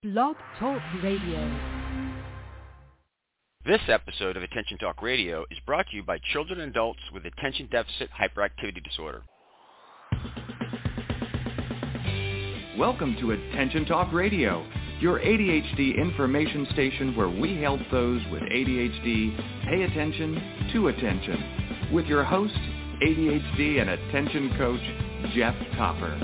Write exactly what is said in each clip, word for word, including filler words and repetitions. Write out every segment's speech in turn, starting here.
Blog Talk Radio. This episode of Attention Talk Radio is brought to you by children and adults with attention deficit hyperactivity disorder. Welcome to Attention Talk Radio, your A D H D information station where we help those with A D H D pay attention to attention. With your host, A D H D and attention coach, Jeff Copper.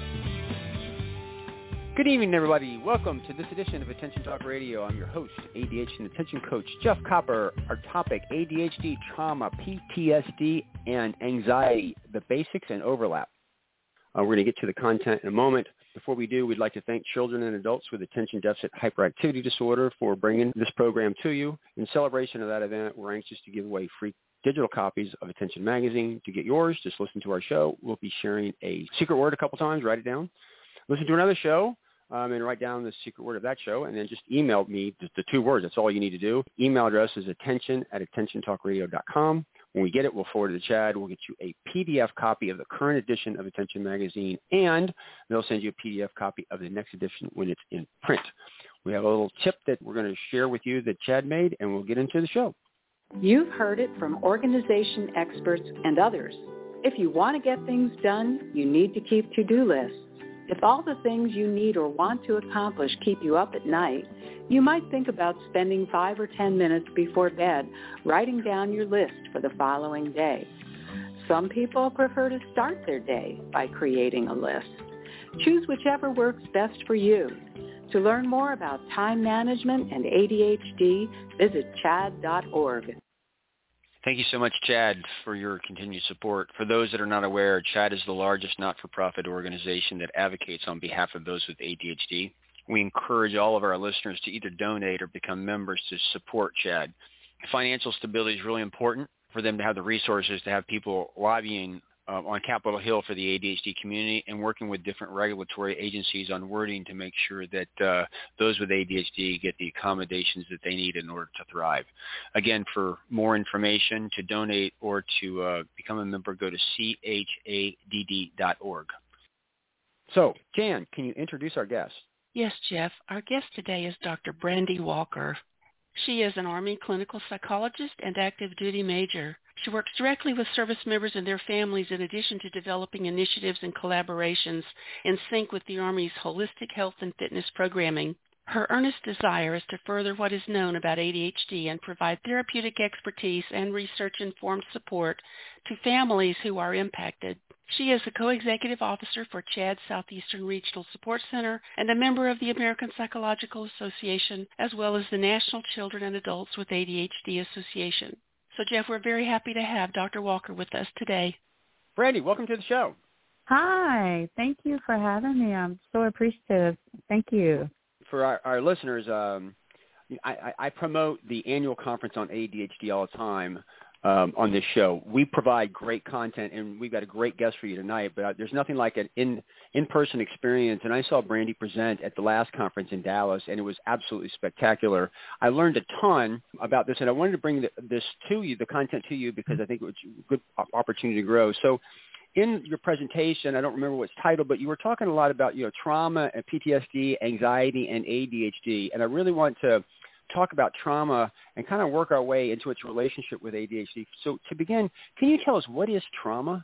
Good evening, everybody. Welcome to this edition of Attention Talk Radio. I'm your host, A D H D and attention coach, Jeff Copper. Our topic, A D H D, trauma, P T S D, and anxiety, the basics and overlap. Uh, we're going to get to the content in a moment. Before we do, we'd like to thank children and adults with attention deficit hyperactivity disorder for bringing this program to you. In celebration of that event, we're anxious to give away free digital copies of Attention Magazine. To get yours, just listen to our show. We'll be sharing a secret word a couple times. Write it down. Listen to another show. Um, and write down the secret word of that show, and then just email me the, the two words. That's all you need to do. Email address is attention at attention talk radio dot com. When we get it, we'll forward it to Chad. We'll get you a P D F copy of the current edition of Attention Magazine, and they'll send you a P D F copy of the next edition when it's in print. We have a little tip that we're going to share with you that Chad made, and we'll get into the show. You've heard it from organization experts and others. If you want to get things done, you need to keep to-do lists. If all the things you need or want to accomplish keep you up at night, you might think about spending five or ten minutes before bed writing down your list for the following day. Some people prefer to start their day by creating a list. Choose whichever works best for you. To learn more about time management and A D H D, visit chad dot org. Thank you so much, Chad, for your continued support. For those that are not aware, Chad is the largest not-for-profit organization that advocates on behalf of those with A D H D. We encourage all of our listeners to either donate or become members to support Chad. Financial stability is really important for them to have the resources to have people lobbying uh, on Capitol Hill for the A D H D community and working with different regulatory agencies on wording to make sure that uh, those with A D H D get the accommodations that they need in order to thrive. Again, for more information, to donate or to uh, become a member, go to C H A D D dot org. So, Jan, can you introduce our guest? Yes, Jeff. Our guest today is Doctor Brandy Walker. She is an Army clinical psychologist and active duty major. She works directly with service members and their families in addition to developing initiatives and collaborations in sync with the Army's holistic health and fitness programming. Her earnest desire is to further what is known about A D H D and provide therapeutic expertise and research-informed support to families who are impacted. She is a co-executive officer for CHADD Southeastern Regional Support Center and a member of the American Psychological Association, as well as the National Children and Adults with A D H D Association. So, Jeff, we're very happy to have Doctor Walker with us today. Brandy, welcome to the show. Hi. Thank you for having me. I'm so appreciative. Thank you. For our, our listeners, um, I, I, I promote the annual conference on A D H D all the time um, on this show. We provide great content, and we've got a great guest for you tonight, but uh, there's nothing like an in, in-person experience, and I saw Brandy present at the last conference in Dallas, and it was absolutely spectacular. I learned a ton about this, and I wanted to bring the, this to you, the content to you, because I think it was a good opportunity to grow. So in your presentation, I don't remember what it's titled, but you were talking a lot about, you know, trauma and P T S D, anxiety, and A D H D, and I really want to talk about trauma and kind of work our way into its relationship with A D H D. So to begin, can you tell us what is trauma?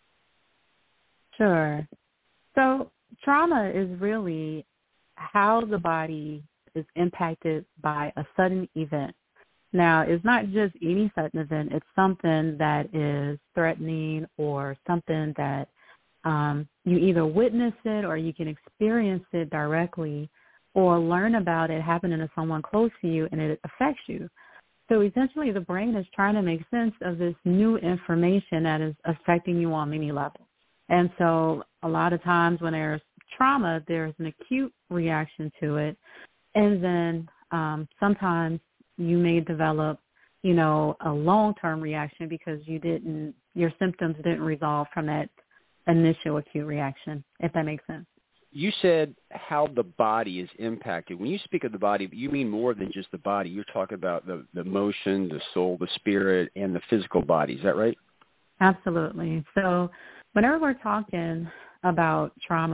Sure. So trauma is really how the body is impacted by a sudden event. Now, it's not just any sudden event. It's something that is threatening or something that um, you either witness it or you can experience it directly or learn about it happening to someone close to you and it affects you. So essentially the brain is trying to make sense of this new information that is affecting you on many levels. And so a lot of times when there's trauma, there's an acute reaction to it. And then um, sometimes you may develop, you know, a long-term reaction because you didn't, your symptoms didn't resolve from that initial acute reaction, if that makes sense. You said how the body is impacted. When you speak of the body, you mean more than just the body. You're talking about the, the emotion, the soul, the spirit, and the physical body. Is that right? Absolutely. So whenever we're talking about trauma,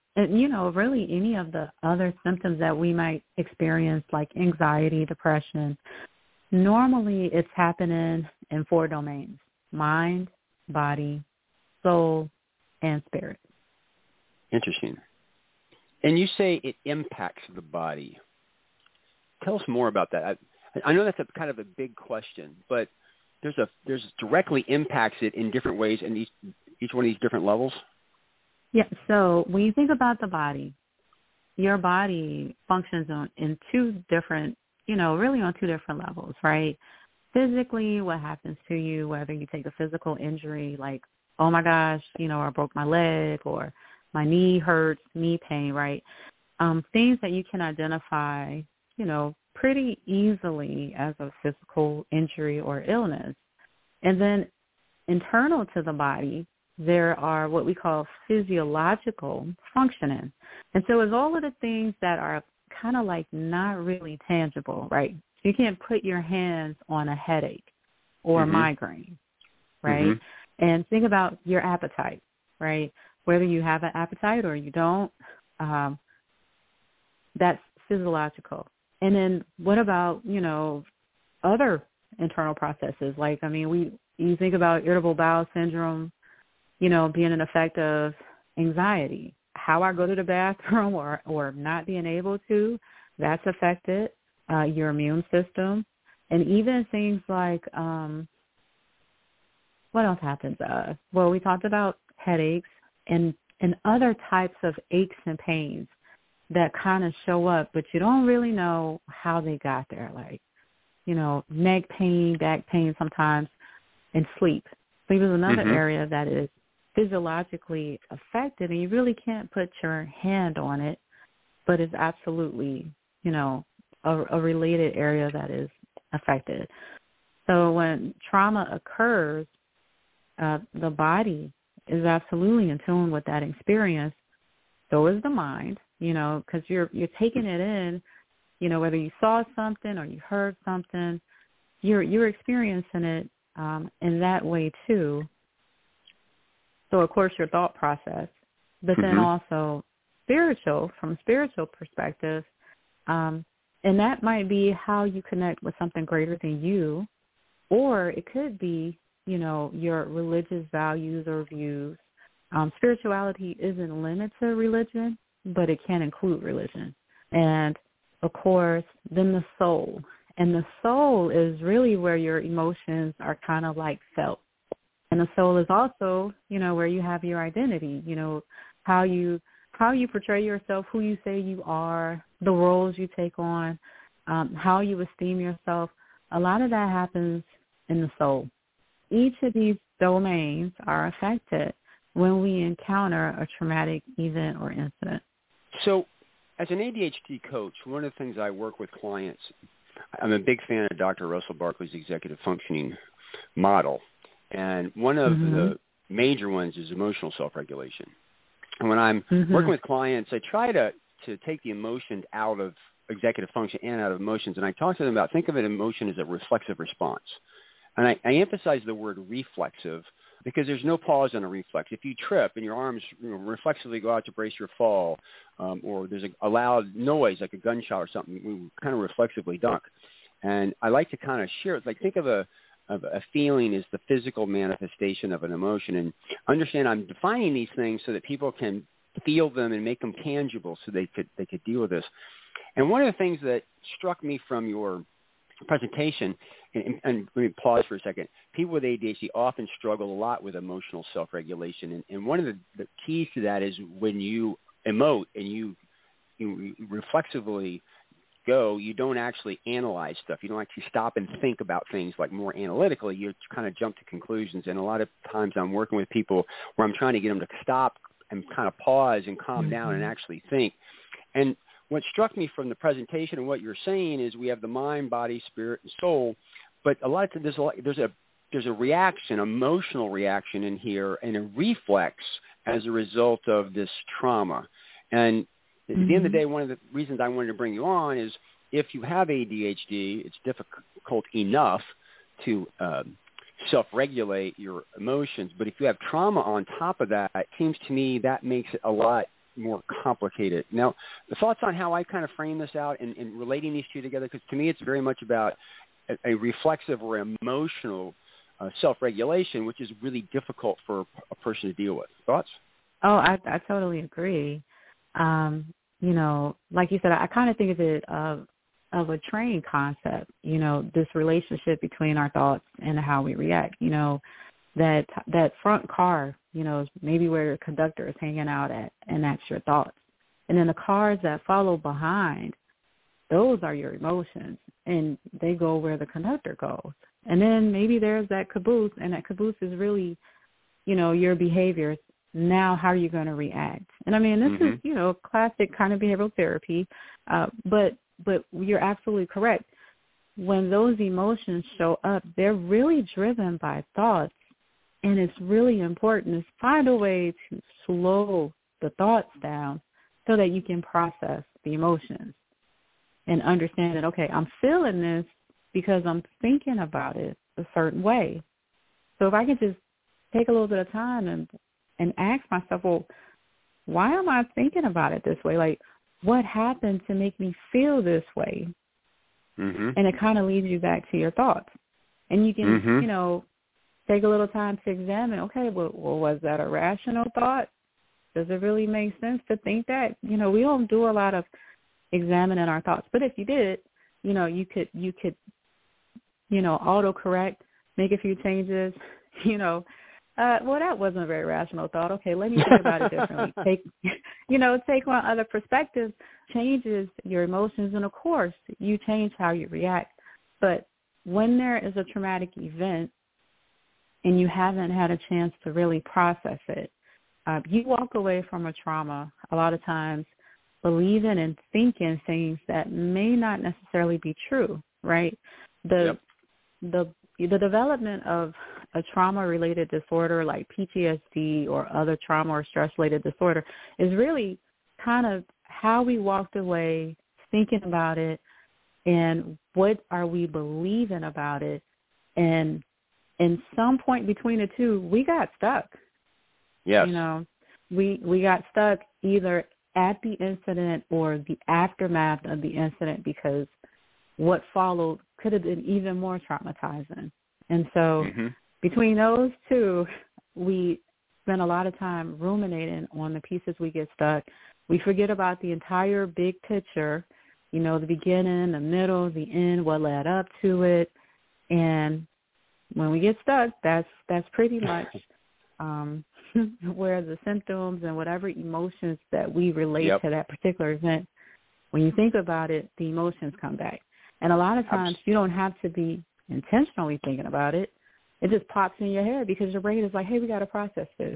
and, you know, really any of the other symptoms that we might experience, like anxiety, depression, normally it's happening in four domains: mind, body, soul, and spirit. Interesting. And you say it impacts the body. Tell us more about that. I, I know that's a kind of a big question, but there's a there's directly impacts it in different ways in each each one of these different levels. Yeah. So when you think about the body, your body functions on in two different, you know, really on two different levels, right? Physically, what happens to you, whether you take a physical injury like, oh my gosh, you know, I broke my leg, or my knee hurts, knee pain, right? Um, things that you can identify, you know, pretty easily as a physical injury or illness. And then internal to the body, there are what we call physiological functioning. And so it's all of the things that are kind of like not really tangible, right? You can't put your hands on a headache or mm-hmm. a migraine, right? Mm-hmm. And think about your appetite, right? Whether you have an appetite or you don't, um, that's physiological. And then what about, you know, other internal processes? Like, I mean, we you think about irritable bowel syndrome, you know, being an effect of anxiety. How I go to the bathroom or, or not being able to, that's affected. Uh, your immune system. And even things like, um, what else happens? Uh, well, we talked about headaches and, and other types of aches and pains that kind of show up, but you don't really know how they got there. Like, you know, neck pain, back pain sometimes, and sleep. Sleep is another mm-hmm. area that is physiologically affected, and you really can't put your hand on it, but it's absolutely, you know, a, a related area that is affected. So when trauma occurs, uh, the body is absolutely in tune with that experience. So is the mind, you know, because you're you're taking it in, you know, whether you saw something or you heard something, you're you're experiencing it um, in that way too. So of course your thought process, but mm-hmm. then also spiritual, from a spiritual perspective, um, and that might be how you connect with something greater than you, or it could be, you know, your religious values or views. Um, spirituality isn't limited to religion, but it can include religion. And, of course, then the soul. And the soul is really where your emotions are kind of like felt. And the soul is also, you know, where you have your identity, you know, how you how you portray yourself, who you say you are, the roles you take on, um, how you esteem yourself. A lot of that happens in the soul. Each of these domains are affected when we encounter a traumatic event or incident. So as an A D H D coach, one of the things I work with clients, I'm a big fan of Doctor Russell Barkley's executive functioning model. And one of mm-hmm. the major ones is emotional self-regulation. And when I'm mm-hmm. working with clients, I try to, to take the emotion out of executive function and out of emotions. And I talk to them about, think of an emotion as a reflexive response. And I, I emphasize the word reflexive because there's no pause on a reflex. If you trip and your arms, you know, reflexively go out to brace your fall, um, or there's a, a loud noise like a gunshot or something, we kind of reflexively duck. And I like to kind of share it. Like, think of a, of a feeling as the physical manifestation of an emotion, and understand I'm defining these things so that people can feel them and make them tangible so they could they could deal with this. And one of the things that struck me from your presentation, and, and, and let me pause for a second, people with A D H D often struggle a lot with emotional self-regulation. And, and one of the, the keys to that is when you emote and you, you reflexively go, you don't actually analyze stuff. You don't actually stop and think about things like more analytically. You kind of jump to conclusions. And a lot of times I'm working with people where I'm trying to get them to stop and kind of pause and calm mm-hmm. down and actually think. And what struck me from the presentation and what you're saying is we have the mind, body, spirit, and soul, but a lot of times there's a, there's a there's a reaction, emotional reaction in here, and a reflex as a result of this trauma. And mm-hmm. at the end of the day, one of the reasons I wanted to bring you on is if you have A D H D, it's difficult enough to um, self-regulate your emotions. But if you have trauma on top of that, it seems to me that makes it a lot more complicated. Now, the thoughts on how I kind of frame this out and, and relating these two together, because to me it's very much about a, a reflexive or emotional uh, self-regulation, which is really difficult for a person to deal with. Thoughts? Oh, I, I totally agree. Um, you know, like you said, I kind of think of it of, of a train concept, you know, this relationship between our thoughts and how we react. You know, that that front car, you know, is maybe where the conductor is hanging out at, and that's your thoughts. And then the cars that follow behind, those are your emotions, and they go where the conductor goes. And then maybe there's that caboose, and that caboose is really, you know, your behaviors. Now, how are you going to react? And I mean, this mm-hmm. is, you know, classic kind of behavioral therapy, uh, but but you're absolutely correct. When those emotions show up, they're really driven by thoughts, and it's really important to find a way to slow the thoughts down so that you can process the emotions and understand that, okay, I'm feeling this because I'm thinking about it a certain way. So if I could just take a little bit of time and and ask myself, well, why am I thinking about it this way? Like, what happened to make me feel this way? Mm-hmm. And it kind of leads you back to your thoughts. And you can, mm-hmm. you know, take a little time to examine, okay, well, well, was that a rational thought? Does it really make sense to think that? You know, we don't do a lot of examining our thoughts. But if you did, you know, you could, you could, you know, autocorrect, make a few changes, you know, Uh, well, that wasn't a very rational thought. Okay, let me think about it differently. Take, you know, take on other perspectives, changes your emotions, and of course, you change how you react. But when there is a traumatic event and you haven't had a chance to really process it, uh, you walk away from a trauma a lot of times believing and thinking things that may not necessarily be true, right? The yep. the the development of a trauma-related disorder like P T S D or other trauma or stress-related disorder is really kind of how we walked away thinking about it and what are we believing about it. And in some point between the two, we got stuck. Yes. You know, we we got stuck either at the incident or the aftermath of the incident because what followed could have been even more traumatizing. And so mm-hmm. between those two, we spend a lot of time ruminating on the pieces we get stuck. We forget about the entire big picture, you know, the beginning, the middle, the end, what led up to it. And when we get stuck, that's that's pretty much um, where the symptoms and whatever emotions that we relate yep. to that particular event, when you think about it, the emotions come back. And a lot of times you don't have to be intentionally thinking about it. It just pops in your head because your brain is like, hey, we got to process this.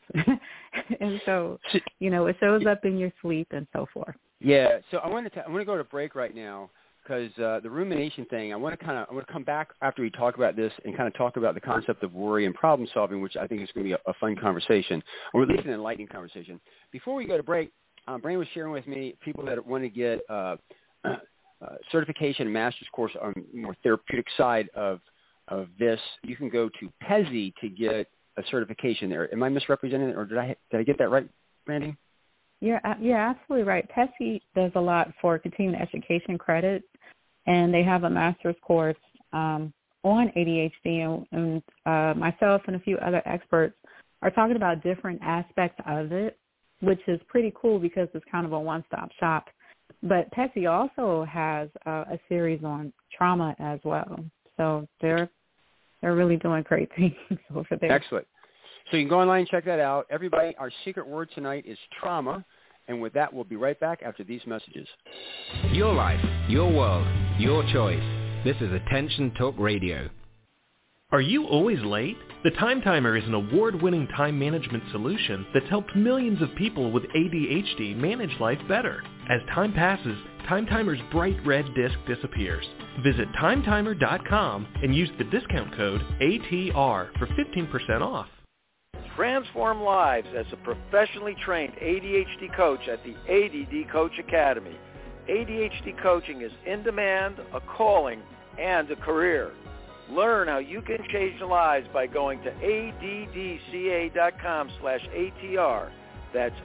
And so, you know, it shows up in your sleep and so forth. Yeah. So I want to, I want to go to break right now because uh, the rumination thing, I want to kind of, I want to come back after we talk about this and kind of talk about the concept of worry and problem solving, which I think is going to be a, a fun conversation, or at least an enlightening conversation. Before we go to break, um, Brandon was sharing with me people that want to get uh, uh, certification, master's course on the more therapeutic side of of this. You can go to Pezi to get a certification there. Am I misrepresenting it, or did I did I get that right, Brandy? Yeah, yeah, absolutely right. Pezi does a lot for continuing education credits, and they have a master's course um, on A D H D, and, and uh, myself and a few other experts are talking about different aspects of it, which is pretty cool because it's kind of a one-stop shop. But Pezi also has uh, a series on trauma as well. So they're they're really doing great things over there. Excellent. So you can go online and check that out. Everybody, our secret word tonight is trauma. And with that, we'll be right back after these messages. Your life, your world, your choice. This is Attention Talk Radio. Are you always late? The Time Timer is an award-winning time management solution that's helped millions of people with A D H D manage life better. As time passes, Time Timer's bright red disc disappears. Visit time timer dot com and use the discount code A T R for fifteen percent off. Transform lives as a professionally trained A D H D coach at the A D D Coach Academy. A D H D coaching is in demand, a calling, and a career. Learn how you can change lives by going to A D D C A dot com slash A T R. That's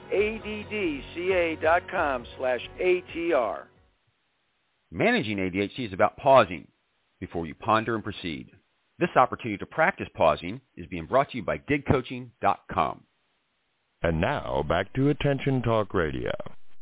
addca.com slash ATR. Managing A D H D is about pausing before you ponder and proceed. This opportunity to practice pausing is being brought to you by dig coaching dot com. And now, back to Attention Talk Radio.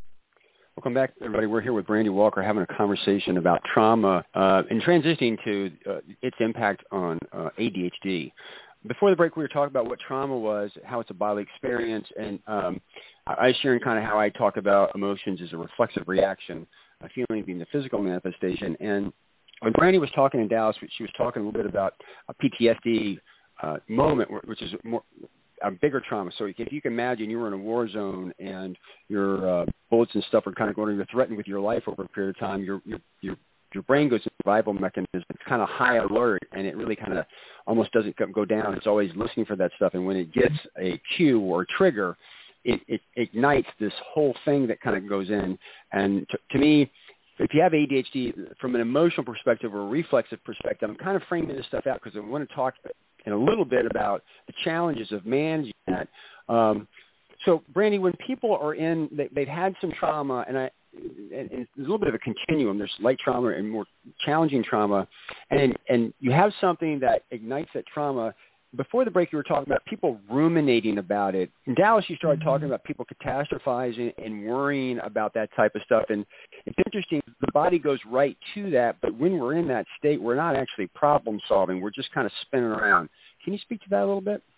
Welcome back, everybody. We're here with Brandy Walker having a conversation about trauma uh, and transitioning to uh, its impact on uh, A D H D. Before the break, we were talking about what trauma was, how it's a bodily experience, and um, I was sharing kind of how I talk about emotions as a reflexive reaction, a feeling being the physical manifestation. And when Brandy was talking in Dallas, she was talking a little bit about a P T S D uh, moment, which is more a bigger trauma. So if you can imagine you were in a war zone and your uh, bullets and stuff are kind of going to be threatened with your life over a period of time, your your your your brain goes into survival mechanism. It's kind of high alert, and it really kind of almost doesn't go down. It's always listening for that stuff. And when it gets a cue or a trigger, it, it ignites this whole thing that kind of goes in. And to, to me, if you have A D H D, from an emotional perspective or a reflexive perspective, I'm kind of framing this stuff out because I want to talk in a little bit about the challenges of managing that. Um, so, Brandy, when people are in, they, they've had some trauma, and I, and, and there's a little bit of a continuum. There's light trauma and more challenging trauma, and and you have something that ignites that trauma. Before the break, you were talking about people ruminating about it. In Dallas, you started talking about people catastrophizing and worrying about that type of stuff. And it's interesting, the body goes right to that, but when we're in that state, we're not actually problem solving. We're just kind of spinning around. Can you speak to that a little bit?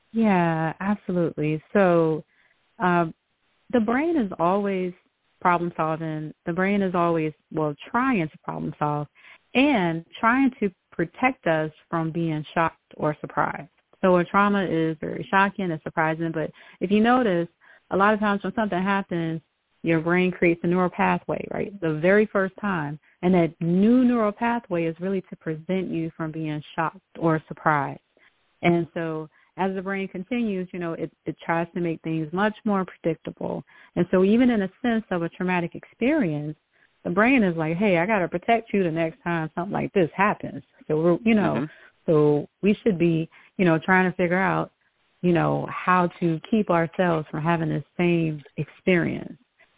Yeah, absolutely. So um, the brain is always problem solving. The brain is always, well, trying to problem solve and trying to protect us from being shocked or surprised. So a trauma is very shocking and surprising, but if you notice, a lot of times when something happens, your brain creates a neural pathway, right, the very first time, and that new neural pathway is really to prevent you from being shocked or surprised. And so as the brain continues, you know, it, it tries to make things much more predictable. And so even in a sense of a traumatic experience, the brain is like, hey, I got to protect you the next time something like this happens. So, we're, you know, mm-hmm. so we should be, you know, trying to figure out, you know, how to keep ourselves from having the same experience.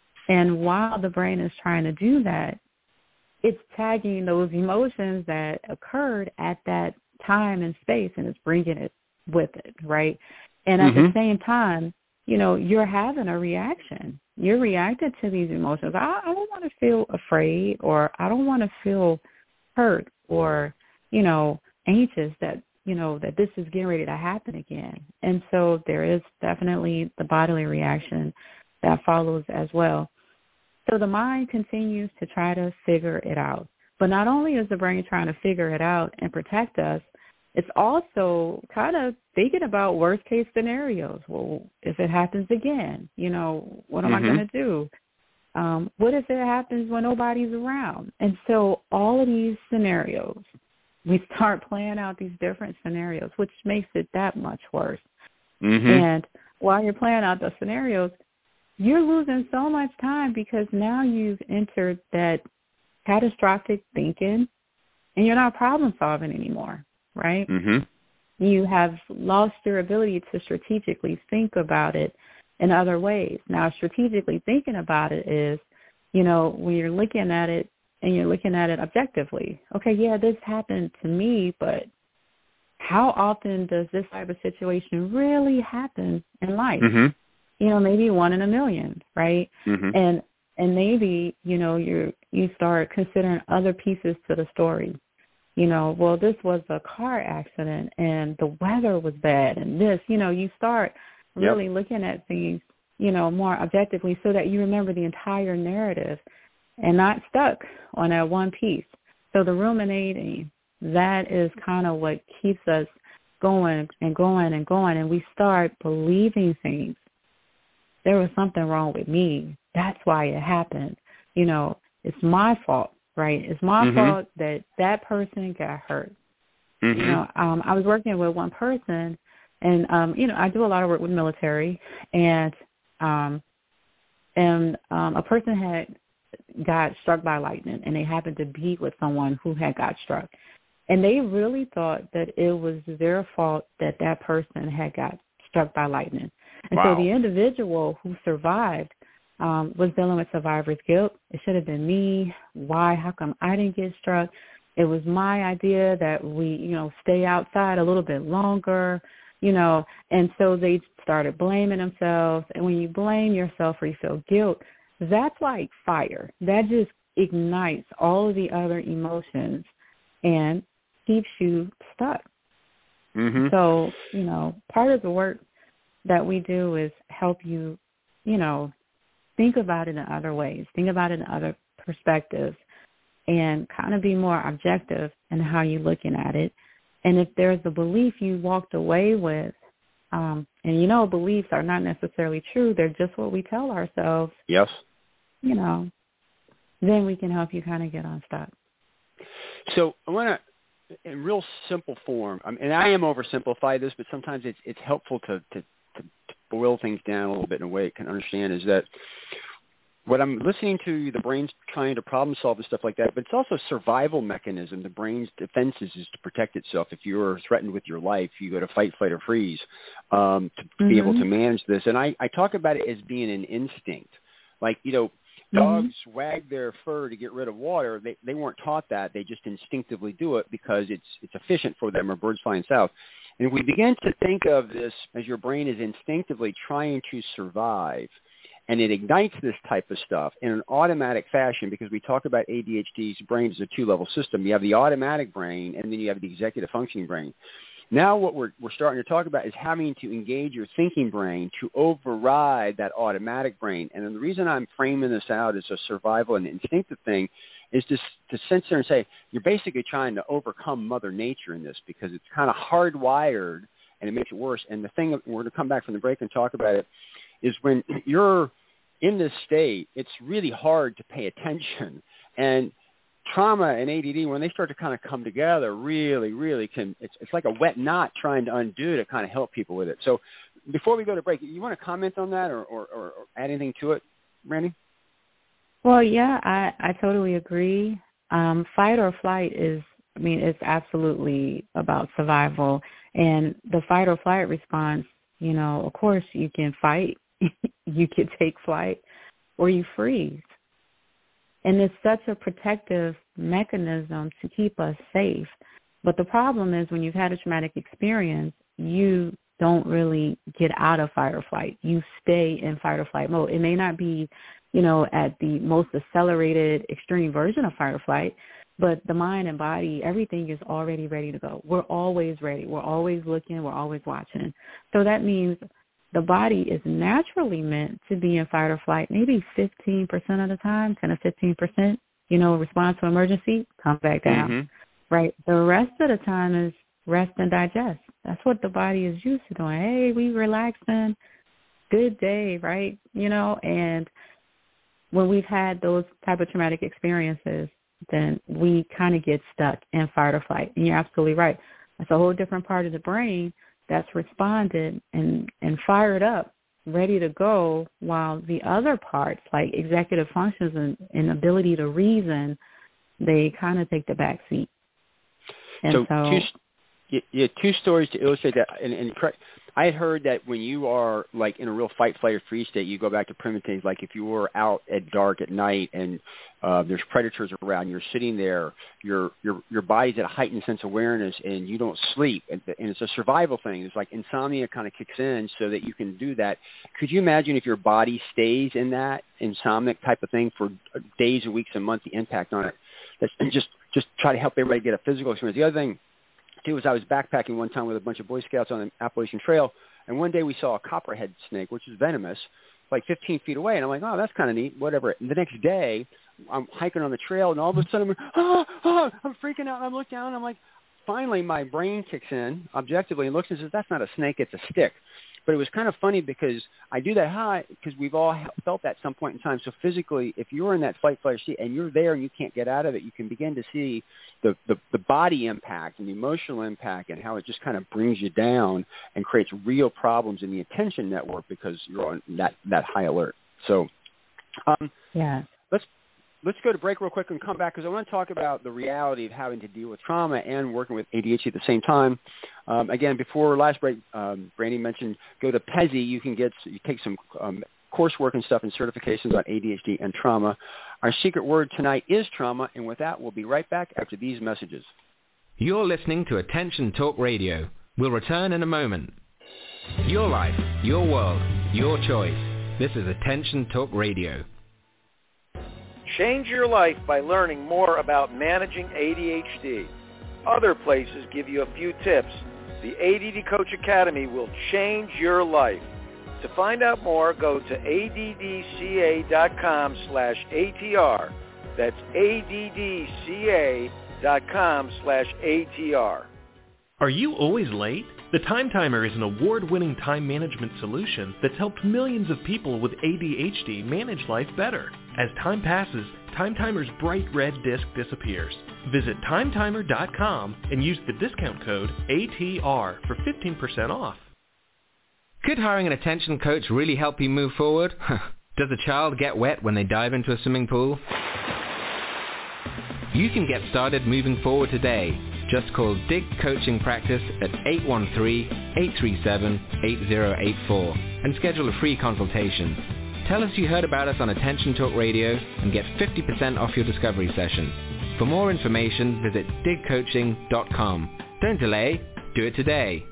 And while the brain is trying to do that, it's tagging those emotions that occurred at that time and space, and it's bringing it with it, right? And at mm-hmm. the same time, you know, you're having a reaction. You're reacting to these emotions. I, I don't want to feel afraid, or I don't want to feel hurt or, you know, anxious that, you know, that this is getting ready to happen again. And so there is definitely the bodily reaction that follows as well. So the mind continues to try to figure it out. But not only is the brain trying to figure it out and protect us, it's also kind of thinking about worst-case scenarios. Well, if it happens again, you know, what am mm-hmm. I going to do? Um, what if it happens when nobody's around? And so all of these scenarios, we start playing out these different scenarios, which makes it that much worse. Mm-hmm. And while you're playing out the scenarios, you're losing so much time because now you've entered that catastrophic thinking, and you're not problem-solving anymore. Right? Mm-hmm. You have lost your ability to strategically think about it in other ways. Now, strategically thinking about it is, you know, when you're looking at it and you're looking at it objectively. Okay, yeah, this happened to me, but how often does this type of situation really happen in life? Mm-hmm. You know, maybe one in a million, right? Mm-hmm. And and maybe, you know, you you start considering other pieces to the story. You know, well, this was a car accident and the weather was bad and this, you know, you start really yep. looking at things, you know, more objectively so that you remember the entire narrative and not stuck on that one piece. So the ruminating, that is kind of what keeps us going and going and going, and we start believing things. There was something wrong with me. That's why it happened. You know, it's my fault. Right. It's my mm-hmm. fault that that person got hurt. Mm-hmm. You know, um, I was working with one person, and, um, you know, I do a lot of work with military, and um, and um, a person had got struck by lightning, and they happened to be with someone who had got struck. And they really thought that it was their fault that that person had got struck by lightning. And wow. so the individual who survived um, was dealing with survivor's guilt. It should have been me. Why? How come I didn't get struck? It was my idea that we, you know, stay outside a little bit longer, you know, and so they started blaming themselves. And when you blame yourself or you feel guilt, that's like fire. That just ignites all of the other emotions and keeps you stuck. Mm-hmm. So, you know, part of the work that we do is help you, you know, think about it in other ways, think about it in other perspectives, and kind of be more objective in how you're looking at it. And if there's a belief you walked away with, um, and you know beliefs are not necessarily true, they're just what we tell ourselves. Yes. You know, then we can help you kind of get unstuck. So I want to, in real simple form, um, and I am oversimplify this, but sometimes it's it's helpful to, to, to, to boil things down a little bit in a way it can understand, is that what I'm listening to, the brain's trying to problem solve and stuff like that, but it's also a survival mechanism. The brain's defenses is to protect itself. If you're threatened with your life, you go to fight, flight, or freeze um, to mm-hmm. be able to manage this. And I, I talk about it as being an instinct. Like, you know, dogs mm-hmm. wag their fur to get rid of water. They they weren't taught that. They just instinctively do it because it's it's efficient for them, or birds flying south. And if we begin to think of this as your brain is instinctively trying to survive, and it ignites this type of stuff in an automatic fashion, because we talk about A D H D's brain as a two-level system. You have the automatic brain, and then you have the executive functioning brain. Now what we're, we're starting to talk about is having to engage your thinking brain to override that automatic brain. And then the reason I'm framing this out as a survival and instinctive thing is to, to censor and say, you're basically trying to overcome Mother Nature in this, because it's kind of hardwired, and it makes it worse. And the thing, we're going to come back from the break and talk about it, is when you're in this state, it's really hard to pay attention. And trauma and A D D, when they start to kind of come together, really, really can, it's, it's like a wet knot trying to undo to kind of help people with it. So before we go to break, you want to comment on that or, or, or add anything to it, Randy? Well, yeah, I, I totally agree. Um, fight or flight is, I mean, it's absolutely about survival. And the fight or flight response, you know, of course you can fight, you could take flight, or you freeze. And it's such a protective mechanism to keep us safe. But the problem is when you've had a traumatic experience, you don't really get out of fight or flight. You stay in fight or flight mode. It may not be, you know, at the most accelerated, extreme version of fight or flight, but the mind and body, everything is already ready to go. We're always ready. We're always looking. We're always watching. So that means the body is naturally meant to be in fight or flight maybe fifteen percent of the time, ten to fifteen percent, you know, response to emergency, come back down, mm-hmm. right? The rest of the time is rest and digest. That's what the body is used to doing. Hey, we relaxing, good day, right? You know, and when we've had those type of traumatic experiences, then we kind of get stuck in fight or flight. And you're absolutely right. That's a whole different part of the brain that's responded and, and fired up, ready to go, while the other parts, like executive functions and, and ability to reason, they kind of take the back seat. And so, so two, yeah, two stories to illustrate that. And, and correct, I had heard that when you are like in a real fight, flight, or freeze state, you go back to primitives. Like if you were out at dark at night and uh, there's predators around, you're sitting there, your your your body's at a heightened sense of awareness, and you don't sleep. And, and it's a survival thing. It's like insomnia kind of kicks in so that you can do that. Could you imagine if your body stays in that insomnic type of thing for days and weeks and months, the impact on it? That's just just try to help everybody get a physical experience. The other thing too was I was backpacking one time with a bunch of Boy Scouts on the Appalachian Trail, and one day we saw a copperhead snake, which is venomous, like fifteen feet away, and I'm like, oh, that's kind of neat, whatever. And the next day, I'm hiking on the trail, and all of a sudden, I'm, oh, oh, I'm freaking out, and I look down, and I'm like, finally my brain kicks in objectively and looks and says, that's not a snake, it's a stick. But it was kind of funny because I do that high because we've all felt that at some point in time. So physically, if you're in that fight, flight, state and you're there and you can't get out of it, you can begin to see the, the, the body impact and the emotional impact and how it just kind of brings you down and creates real problems in the attention network because you're on that, that high alert. So um, yeah, let's let's go to break real quick and come back because I want to talk about the reality of having to deal with trauma and working with A D H D at the same time. Um, again, before last break, um, Brandy mentioned go to P E S I. You can get you take some um, coursework and stuff and certifications on A D H D and trauma. Our secret word tonight is trauma, and with that, we'll be right back after these messages. You're listening to Attention Talk Radio. We'll return in a moment. Your life, your world, your choice. This is Attention Talk Radio. Change your life by learning more about managing A D H D. Other places give you a few tips. The A D D Coach Academy will change your life. To find out more, go to addca.com slash ATR. That's addca.com slash ATR. Are you always late? The Time Timer is an award-winning time management solution that's helped millions of people with A D H D manage life better. As time passes, Time Timer's bright red disc disappears. Visit time timer dot com and use the discount code A T R for fifteen percent off. Could hiring an attention coach really help you move forward? Does a child get wet when they dive into a swimming pool? You can get started moving forward today. Just call Dig Coaching Practice at eight one three, eight three seven, eight zero eight four and schedule a free consultation. Tell us you heard about us on Attention Talk Radio and get fifty percent off your discovery session. For more information, visit dig coaching dot com. Don't delay, do it today.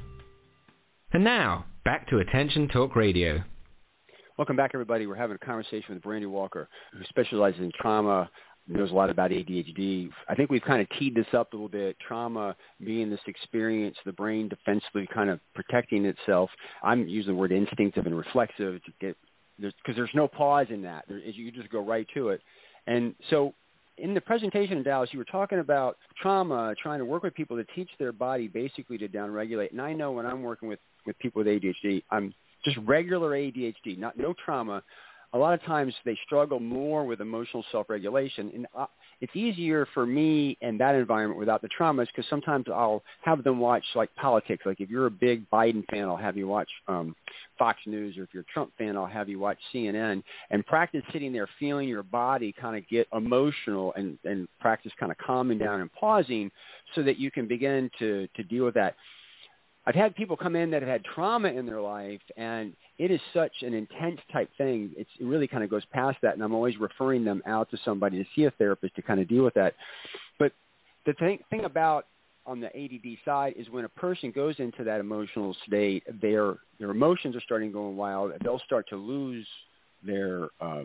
And now, back to Attention Talk Radio. Welcome back, everybody. We're having a conversation with Brandy Walker, who specializes in trauma, knows a lot about A D H D. I think we've kind of teed this up a little bit. Trauma being this experience, the brain defensively kind of protecting itself. I'm using the word instinctive and reflexive to get because there's, there's no pause in that. There, you just go right to it. And so in the presentation in Dallas, you were talking about trauma, trying to work with people to teach their body basically to downregulate. And I know when I'm working with, with people with A D H D, I'm just regular A D H D, not no trauma. A lot of times they struggle more with emotional self-regulation. And uh, it's easier for me in that environment without the traumas because sometimes I'll have them watch like politics. Like if you're a big Biden fan, I'll have you watch um, Fox News, or if you're a Trump fan, I'll have you watch C N N and practice sitting there feeling your body kind of get emotional and, and practice kind of calming down and pausing so that you can begin to, to deal with that. I've had people come in that have had trauma in their life, and it is such an intense type thing. It's, it really kind of goes past that, and I'm always referring them out to somebody to see a therapist to kind of deal with that. But the thing, thing about on the A D D side is when a person goes into that emotional state, their their emotions are starting going wild. They'll start to lose their uh,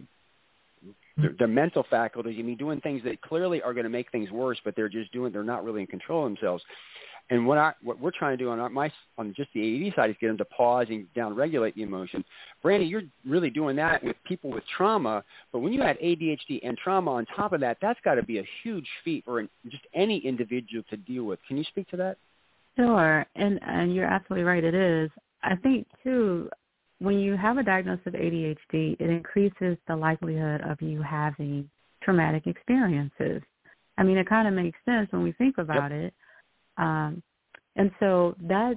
their, their mental faculties. I mean, doing things that clearly are going to make things worse, but they're just doing. They're not really in control of themselves. And what I what we're trying to do on our, my on just the A D D side is get them to pause and down-regulate the emotion. Brandy, you're really doing that with people with trauma. But when you add A D H D and trauma on top of that, that's got to be a huge feat for an, just any individual to deal with. Can you speak to that? Sure, and and you're absolutely right. It is. I think too, when you have a diagnosis of A D H D, it increases the likelihood of you having traumatic experiences. I mean, it kind of makes sense when we think about yep. it. Um, and so that's,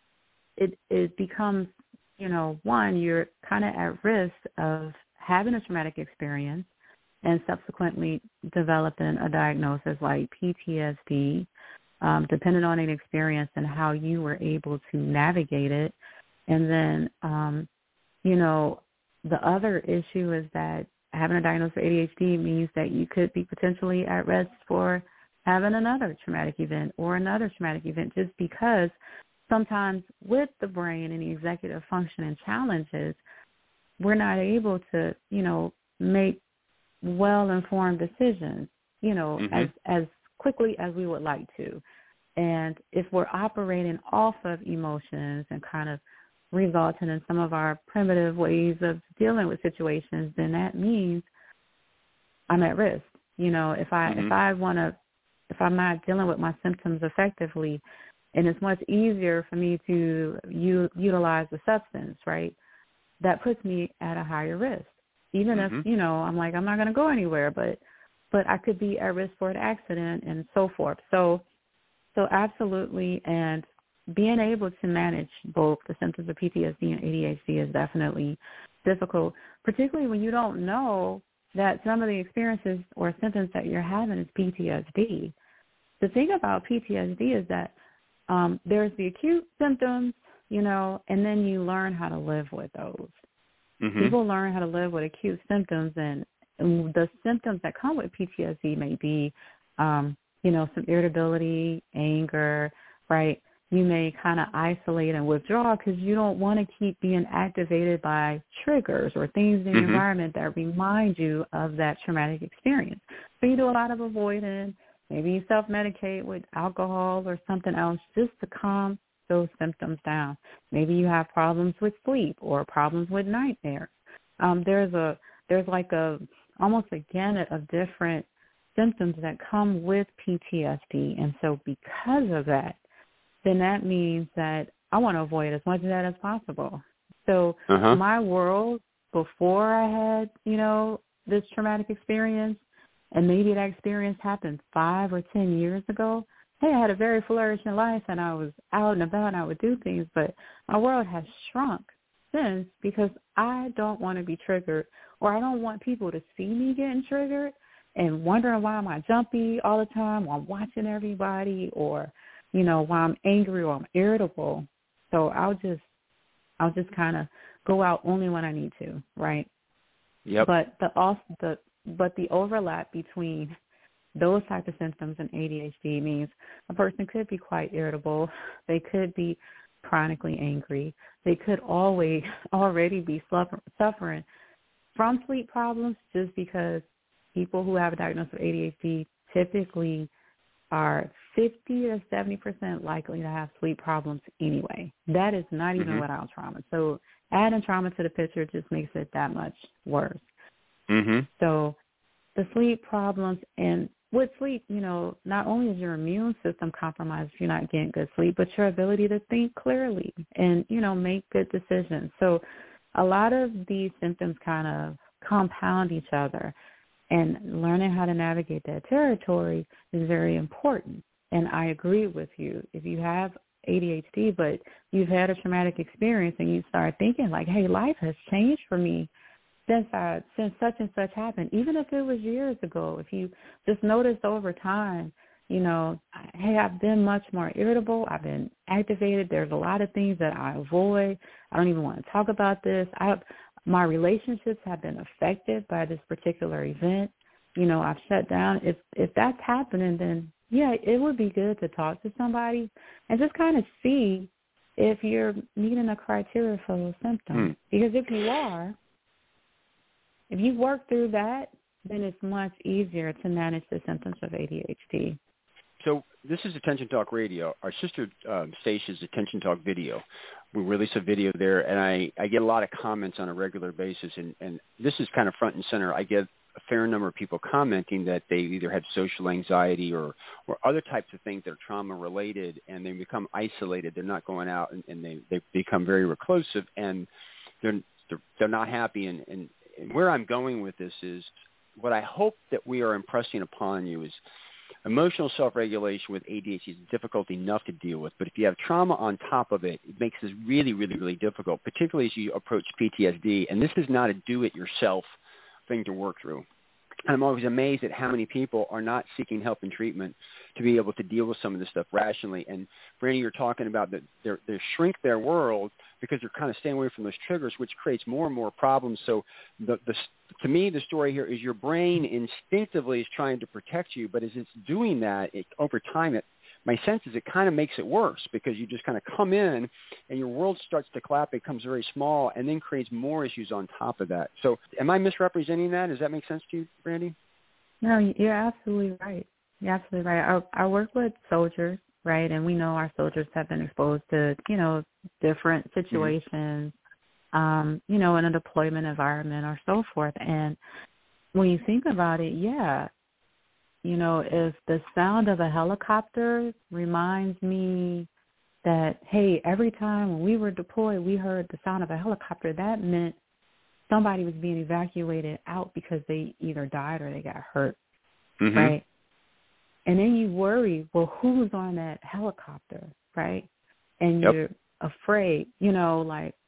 it, it becomes, you know, one, you're kind of at risk of having a traumatic experience and subsequently developing a diagnosis like P T S D, um, depending on an experience and how you were able to navigate it. And then, um, you know, the other issue is that having a diagnosis of A D H D means that you could be potentially at risk for having another traumatic event or another traumatic event, just because sometimes with the brain and the executive function and challenges, we're not able to, you know, make well-informed decisions, you know, mm-hmm. as, as quickly as we would like to. And if we're operating off of emotions and kind of resulting in some of our primitive ways of dealing with situations, then that means I'm at risk. You know, if I mm-hmm. if I want to if I'm not dealing with my symptoms effectively, and it's much easier for me to u- utilize the substance, right, that puts me at a higher risk. Even mm-hmm. if, you know, I'm like, I'm not going to go anywhere, but but I could be at risk for an accident and so forth. So, so absolutely, and being able to manage both the symptoms of P T S D and A D H D is definitely difficult, particularly when you don't know that some of the experiences or symptoms that you're having is P T S D. The thing about P T S D is that um, there's the acute symptoms, you know, and then you learn how to live with those. Mm-hmm. People learn how to live with acute symptoms, and, and the symptoms that come with P T S D may be, um, you know, some irritability, anger, right? You may kind of isolate and withdraw because you don't want to keep being activated by triggers or things in the mm-hmm. environment that remind you of that traumatic experience. So you do a lot of avoiding. Maybe you self-medicate with alcohol or something else just to calm those symptoms down. Maybe you have problems with sleep or problems with nightmares. Um, there's a there's like a almost a gamut of different symptoms that come with P T S D, and so because of that, then that means that I want to avoid as much of that as possible. So uh-huh. my world before I had, you know, this traumatic experience, and maybe that experience happened five or ten years ago, hey, I had a very flourishing life and I was out and about and I would do things, but my world has shrunk since because I don't want to be triggered, or I don't want people to see me getting triggered and wondering why am I jumpy all the time, or I'm watching everybody, or, you know, why I'm angry or I'm irritable. So I'll just, I'll just kind of go out only when I need to, right? Yep. But the also the but the overlap between those types of symptoms and A D H D means a person could be quite irritable. They could be chronically angry. They could always already be suffering from sleep problems, just because people who have a diagnosis of A D H D typically are fifty to seventy percent likely to have sleep problems anyway. That is not even mm-hmm. without trauma. So adding trauma to the picture just makes it that much worse. Mm-hmm. So the sleep problems, and with sleep, you know, not only is your immune system compromised if you're not getting good sleep, but your ability to think clearly and, you know, make good decisions. So a lot of these symptoms kind of compound each other, and learning how to navigate that territory is very important. And I agree with you. If you have A D H D, but you've had a traumatic experience and you start thinking like, hey, life has changed for me since I, since such and such happened, even if it was years ago, if you just notice over time, you know, hey, I've been much more irritable. I've been activated. There's a lot of things that I avoid. I don't even want to talk about this. I have, my relationships have been affected by this particular event. You know, I've shut down. If if that's happening, then, yeah, it would be good to talk to somebody and just kind of see if you're meeting a criteria for those symptoms. Mm. Because if you are, if you work through that, then it's much easier to manage the symptoms of A D H D. So this is Attention Talk Radio. Our sister um, station is Attention Talk Video. We release a video there, and I, I get a lot of comments on a regular basis, and, and this is kind of front and center. I get a fair number of people commenting that they either have social anxiety or, or other types of things that are trauma-related, and they become isolated. They're not going out, and, and they, they become very reclusive, and they're, they're, they're not happy. And, and, and where I'm going with this is what I hope that we are impressing upon you is emotional self-regulation with A D H D is difficult enough to deal with, but if you have trauma on top of it, it makes this really, really, really difficult, particularly as you approach P T S D. And this is not a do-it-yourself thing to work through. And I'm always amazed at how many people are not seeking help and treatment to be able to deal with some of this stuff rationally. And, Brandy, you're talking about that they shrink their world because they're kind of staying away from those triggers, which creates more and more problems. So the, the, to me, the story here is your brain instinctively is trying to protect you, but as it's doing that, it, over time, it, my sense is it kind of makes it worse because you just kind of come in and your world starts to collapse, it becomes very small, and then creates more issues on top of that. So am I misrepresenting that? Does that make sense to you, Brandy? No, you're absolutely right. You're absolutely right. I, I work with soldiers, right, and we know our soldiers have been exposed to, you know, different situations, mm-hmm. um, you know, in a deployment environment or so forth. And when you think about it, yeah, you know, if the sound of a helicopter reminds me that, hey, every time when we were deployed, we heard the sound of a helicopter, that meant somebody was being evacuated out because they either died or they got hurt, mm-hmm. right? And then you worry, well, who's on that helicopter, right? And yep. you're afraid, you know, like,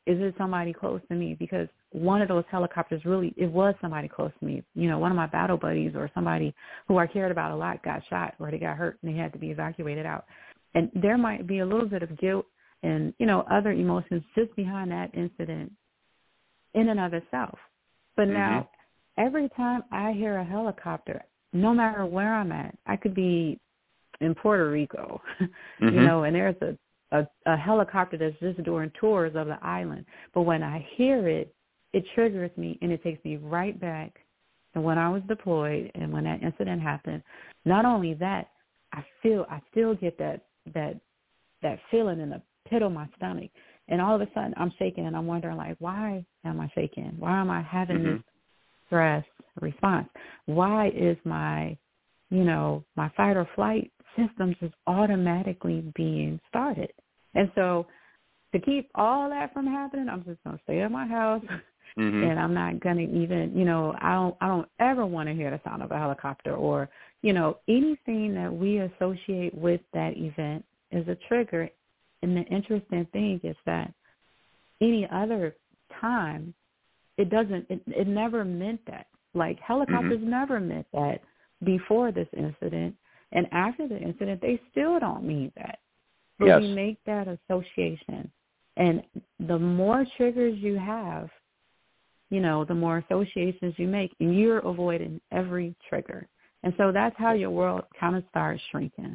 is it somebody close to me? Because one of those helicopters really, it was somebody close to me. You know, one of my battle buddies or somebody who I cared about a lot got shot or they got hurt and they had to be evacuated out. And there might be a little bit of guilt and, you know, other emotions just behind that incident in and of itself. But mm-hmm. now, every time I hear a helicopter, no matter where I'm at, I could be in Puerto Rico, mm-hmm. you know, and there's a, a, a helicopter that's just doing tours of the island. But when I hear it, it triggers me and it takes me right back to when I was deployed and when that incident happened. Not only that, I feel I still get that that that feeling in the pit of my stomach. And all of a sudden I'm shaking and I'm wondering, like, why am I shaking? Why am I having mm-hmm. this stress response? Why is my, you know, my fight or flight system just automatically being started? And so to keep all that from happening, I'm just going to stay at my house. Mm-hmm. And I'm not going to even, you know, I don't I don't ever want to hear the sound of a helicopter or, you know, anything that we associate with that event is a trigger. And the interesting thing is that any other time, it doesn't, it, it never meant that. Like helicopters mm-hmm. never meant that before this incident. And after the incident, they still don't mean that. But yes. we make that association. And the more triggers you have, you know, the more associations you make, and you're avoiding every trigger. And so that's how your world kind of starts shrinking.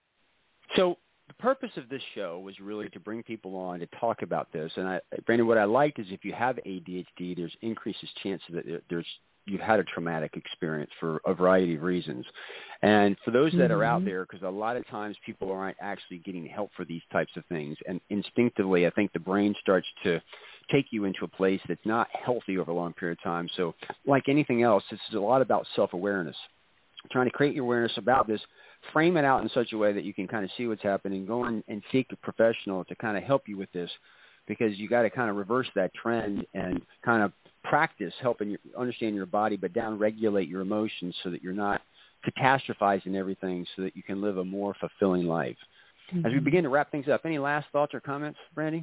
So the purpose of this show was really to bring people on to talk about this. And, I, Brandon, what I liked is if you have A D H D, there's increases chance that there's you've had a traumatic experience for a variety of reasons. And for those that mm-hmm. are out there, because a lot of times people aren't actually getting help for these types of things. And instinctively, I think the brain starts to take you into a place that's not healthy over a long period of time. So like anything else, this is a lot about self-awareness. Trying to create your awareness about this, frame it out in such a way that you can kind of see what's happening, go in and seek a professional to kind of help you with this, because you got to kind of reverse that trend and kind of practice helping you understand your body, but down-regulate your emotions so that you're not catastrophizing everything so that you can live a more fulfilling life. Mm-hmm. As we begin to wrap things up, any last thoughts or comments, Brandy?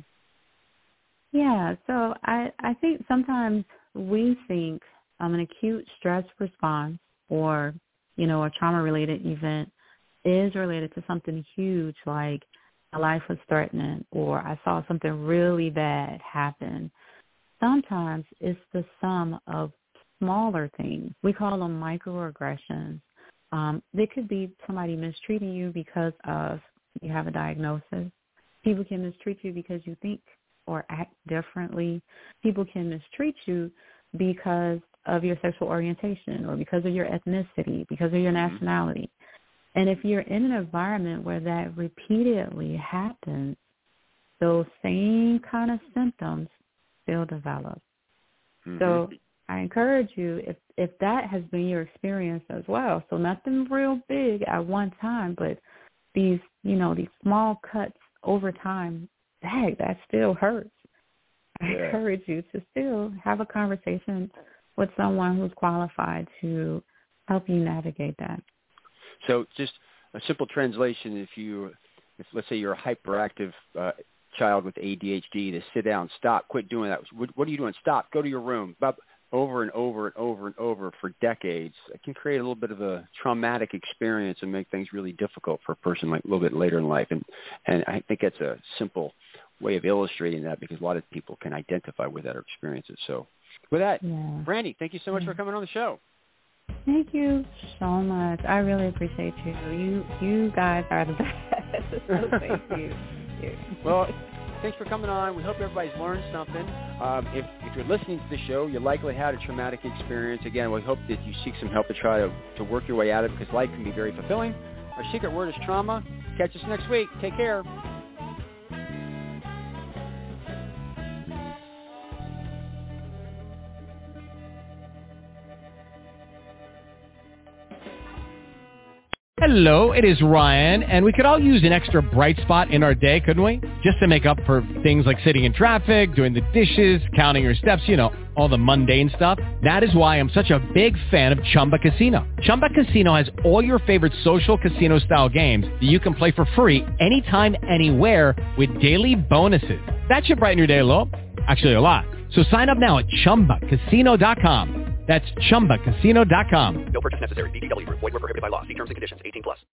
Yeah, so I, I think sometimes we think um, an acute stress response or, you know, a trauma-related event is related to something huge like my life was threatened or I saw something really bad happen. Sometimes it's the sum of smaller things. We call them microaggressions. Um, they could be somebody mistreating you because of you have a diagnosis. People can mistreat you because you think or act differently. People can mistreat you because of your sexual orientation or because of your ethnicity, because of your nationality. And if you're in an environment where that repeatedly happens, those same kind of symptoms still develop. Mm-hmm. So I encourage you, if, if that has been your experience as well, so nothing real big at one time, but these, you know, these small cuts over time, dang, that still hurts. I yeah. encourage you to still have a conversation with someone who's qualified to help you navigate that. So just a simple translation, if you, if let's say you're a hyperactive uh, child with A D H D, to sit down, stop, quit doing that. What, what are you doing? Stop, go to your room. Over and over and over and over for decades, it can create a little bit of a traumatic experience and make things really difficult for a person like a little bit later in life. And, and I think that's a simple way of illustrating that because a lot of people can identify with that experiences. So with that, yeah. Brandy, thank you so much yeah. for coming on the show. Thank you so much. I really appreciate you. You you guys are the best. So thank you. Thank you. Well, thanks for coming on. We hope everybody's learned something. Um, if, if you're listening to the show, you likely had a traumatic experience. Again, we hope that you seek some help to try to, to work your way out of it because life can be very fulfilling. Our secret word is trauma. Catch us next week. Take care. Hello, it is Ryan, and we could all use an extra bright spot in our day, couldn't we? Just to make up for things like sitting in traffic, doing the dishes, counting your steps, you know, all the mundane stuff. That is why I'm such a big fan of Chumba Casino. Chumba Casino has all your favorite social casino-style games that you can play for free anytime, anywhere with daily bonuses. That should brighten your day a little. Actually, a lot. So sign up now at chumba casino dot com. That's chumba casino dot com. No purchase necessary. V G W Group. Void where prohibited by law. See terms and conditions. eighteen plus.